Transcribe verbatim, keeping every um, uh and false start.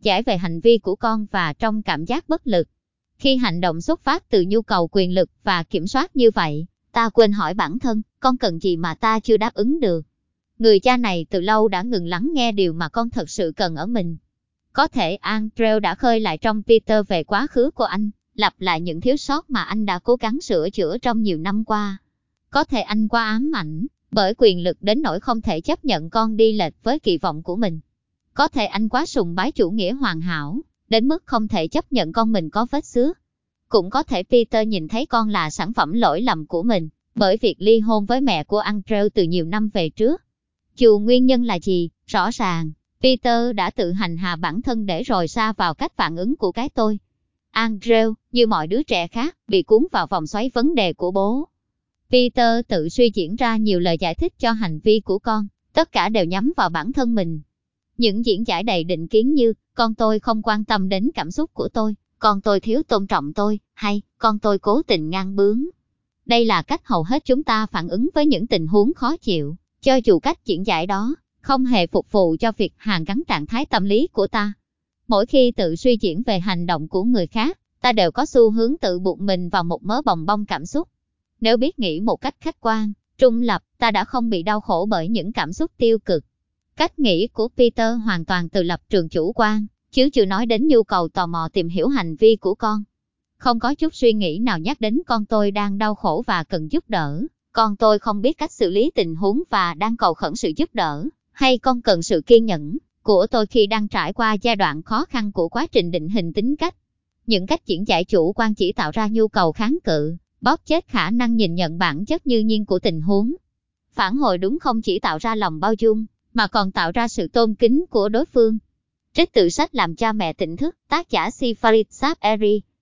giải về hành vi của con và trong cảm giác bất lực. Khi hành động xuất phát từ nhu cầu quyền lực và kiểm soát như vậy, ta quên hỏi bản thân, con cần gì mà ta chưa đáp ứng được. Người cha này từ lâu đã ngừng lắng nghe điều mà con thật sự cần ở mình. Có thể Andrew đã khơi lại trong Peter về quá khứ của anh, lặp lại những thiếu sót mà anh đã cố gắng sửa chữa trong nhiều năm qua. Có thể anh quá ám ảnh bởi quyền lực đến nỗi không thể chấp nhận con đi lệch với kỳ vọng của mình. Có thể anh quá sùng bái chủ nghĩa hoàn hảo, đến mức không thể chấp nhận con mình có vết xước. Cũng có thể Peter nhìn thấy con là sản phẩm lỗi lầm của mình, bởi việc ly hôn với mẹ của Andrew từ nhiều năm về trước. Dù nguyên nhân là gì, rõ ràng, Peter đã tự hành hạ bản thân để rồi sa vào cách phản ứng của cái tôi. Andrew, như mọi đứa trẻ khác, bị cuốn vào vòng xoáy vấn đề của bố. Peter tự suy diễn ra nhiều lời giải thích cho hành vi của con, tất cả đều nhắm vào bản thân mình. Những diễn giải đầy định kiến như, con tôi không quan tâm đến cảm xúc của tôi, con tôi thiếu tôn trọng tôi, hay, con tôi cố tình ngang bướng. Đây là cách hầu hết chúng ta phản ứng với những tình huống khó chịu, cho dù cách diễn giải đó không hề phục vụ cho việc hàn gắn trạng thái tâm lý của ta. Mỗi khi tự suy diễn về hành động của người khác, ta đều có xu hướng tự buộc mình vào một mớ bòng bong cảm xúc. Nếu biết nghĩ một cách khách quan, trung lập, ta đã không bị đau khổ bởi những cảm xúc tiêu cực. Cách nghĩ của Peter hoàn toàn từ lập trường chủ quan, chứ chưa nói đến nhu cầu tò mò tìm hiểu hành vi của con. Không có chút suy nghĩ nào nhắc đến con tôi đang đau khổ và cần giúp đỡ, con tôi không biết cách xử lý tình huống và đang cầu khẩn sự giúp đỡ, hay con cần sự kiên nhẫn của tôi khi đang trải qua giai đoạn khó khăn của quá trình định hình tính cách. Những cách diễn giải chủ quan chỉ tạo ra nhu cầu kháng cự, bóp chết khả năng nhìn nhận bản chất như nhiên của tình huống. Phản hồi đúng không chỉ tạo ra lòng bao dung, mà còn tạo ra sự tôn kính của đối phương. Trích từ sách Làm cha mẹ tỉnh thức, tác giả Sifarid Saberi.